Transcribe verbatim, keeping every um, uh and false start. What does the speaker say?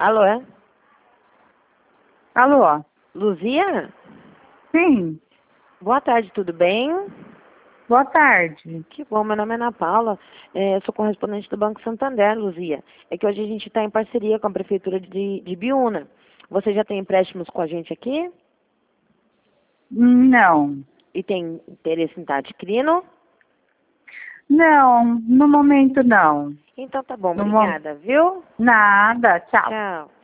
Alô, é? Alô? Luzia? Sim. Boa tarde, tudo bem? Boa tarde. Que bom, meu nome é Ana Paula, é, sou correspondente do Banco Santander, Luzia. É que hoje a gente está em parceria com a Prefeitura de, de Biúna. Você já tem empréstimos com a gente aqui? Não. E tem interesse em estar adquirindo? Não, no momento não. Então tá bom, No mo... obrigada, viu? Nada, tchau. Tchau.